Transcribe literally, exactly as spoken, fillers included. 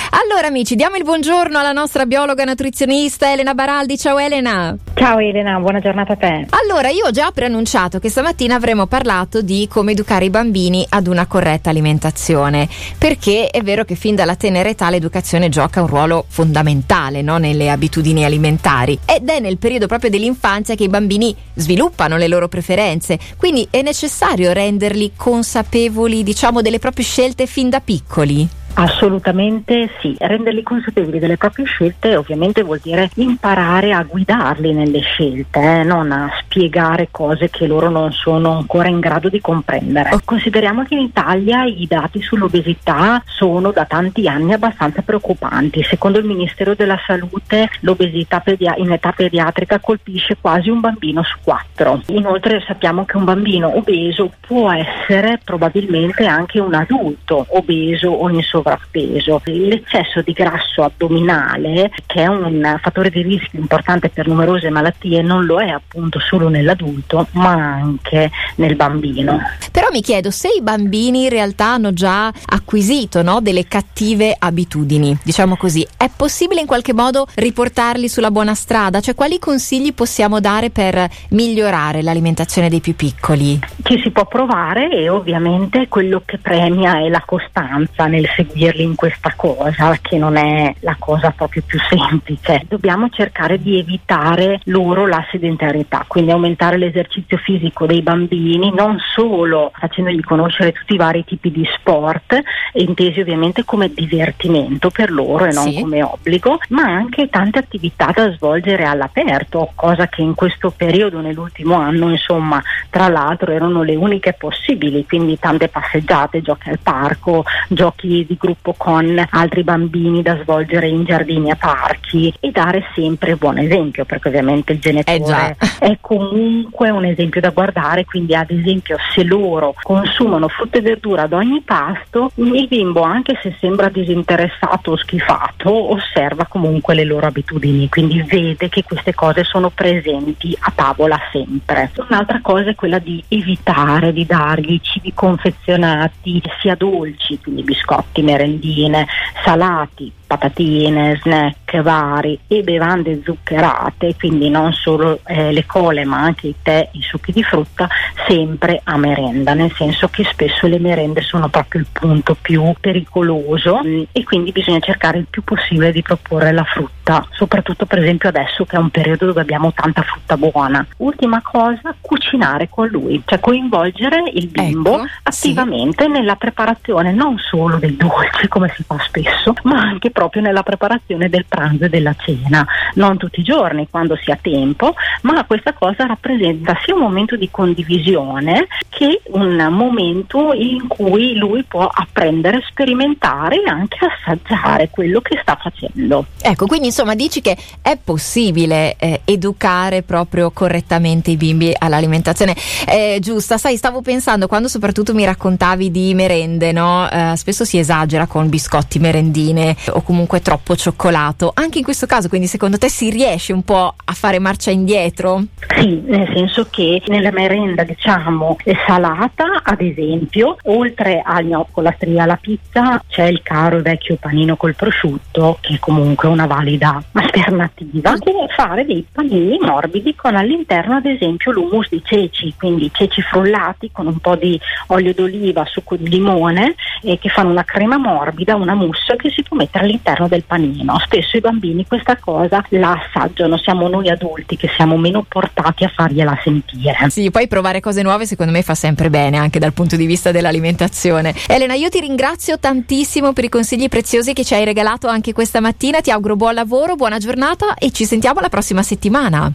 Allora amici, diamo il buongiorno alla nostra biologa nutrizionista Elena Baraldi. Ciao Elena. Ciao Elena, buona giornata a te. Allora, io ho già preannunciato che stamattina avremmo parlato di come educare i bambini ad una corretta alimentazione, perché è vero che fin dalla tenera età l'educazione gioca un ruolo fondamentale, no? Nelle abitudini alimentari, ed è nel periodo proprio dell'infanzia che i bambini sviluppano le loro preferenze, quindi è necessario renderli consapevoli, diciamo, delle proprie scelte fin da piccoli. Assolutamente sì, renderli consapevoli delle proprie scelte ovviamente vuol dire imparare a guidarli nelle scelte, eh? Non a spiegare cose che loro non sono ancora in grado di comprendere. Consideriamo che in Italia i dati sull'obesità sono da tanti anni abbastanza preoccupanti. Secondo il Ministero della Salute l'obesità pedia- in età pediatrica colpisce quasi un bambino su quattro. Inoltre sappiamo che un bambino obeso può essere probabilmente anche un adulto obeso o in sovrappeso. L'eccesso di grasso addominale, che è un fattore di rischio importante per numerose malattie, non lo è appunto solo nell'adulto ma anche nel bambino. Però mi chiedo, se i bambini in realtà hanno già acquisito, no, delle cattive abitudini, diciamo così, è possibile in qualche modo riportarli sulla buona strada? Cioè, quali consigli possiamo dare per migliorare l'alimentazione dei più piccoli? Ci si può provare, e ovviamente quello che premia è la costanza nel seguirli in questa cosa, che non è la cosa proprio più semplice. Dobbiamo cercare di evitare loro la sedentarietà, quindi aumentare l'esercizio fisico dei bambini, non solo facendogli conoscere tutti i vari tipi di sport, intesi ovviamente come divertimento per loro e non sì. come obbligo, ma anche tante attività da svolgere all'aperto, cosa che in questo periodo, nell'ultimo anno, insomma, tra l'altro erano le uniche possibili, quindi tante passeggiate, giochi al parco, giochi di gruppo con altri bambini da svolgere in giardini e parchi, e dare sempre buon esempio, perché ovviamente il genitore eh è comunque un esempio da guardare. Quindi ad esempio, se loro consumano frutta e verdura ad ogni pasto, il bimbo, anche se sembra disinteressato o schifato, osserva comunque le loro abitudini, quindi vede che queste cose sono presenti a tavola sempre. Un'altra cosa è quella di evitare di dargli cibi confezionati, sia dolci, quindi biscotti, merendine, salati, patatine, snack vari e bevande zuccherate, quindi non solo eh, le cole ma anche i tè, i succhi di frutta, sempre a merenda, nel senso che spesso le merende sono proprio il punto più pericoloso, e quindi bisogna cercare il più possibile di proporre la frutta, soprattutto per esempio adesso che è un periodo dove abbiamo tanta frutta buona. Ultima cosa, cucinare con lui, cioè coinvolgere il bimbo ecco, attivamente sì. nella preparazione non solo dei dolci come si fa spesso, ma anche proprio nella preparazione del pranzo e della cena, non tutti i giorni quando si ha tempo, ma questa cosa rappresenta sia un momento di condivisione che un momento in cui lui può apprendere, sperimentare e anche assaggiare quello che sta facendo. Ecco, quindi insomma dici che è possibile eh, educare proprio correttamente i bimbi all'alimentazione eh, giusta. Sai, stavo pensando, quando soprattutto mi raccontavi di merende, no? Eh, spesso si esagera con biscotti, merendine o comunque troppo cioccolato. Anche in questo caso, quindi secondo te si riesce un po' a fare marcia indietro? Sì, nel senso che nella merenda, diciamo, è salata, ad esempio, oltre al gnocco, la stria, la pizza, c'è il caro vecchio panino col prosciutto, che è comunque una valida alternativa, e fare dei panini morbidi con all'interno ad esempio l'hummus di ceci, quindi ceci frullati con un po' di olio d'oliva, succo di limone, e che fanno una crema morbida, una mousse che si può mettere all'interno del panino. Spesso i bambini questa cosa la assaggiano, siamo noi adulti che siamo meno portati a fargliela sentire. Sì, poi provare cose nuove secondo me fa sempre bene, anche dal punto di vista dell'alimentazione. Elena, io ti ringrazio tantissimo per i consigli preziosi che ci hai regalato anche questa mattina, ti auguro buon lavoro, buona giornata e ci sentiamo la prossima settimana.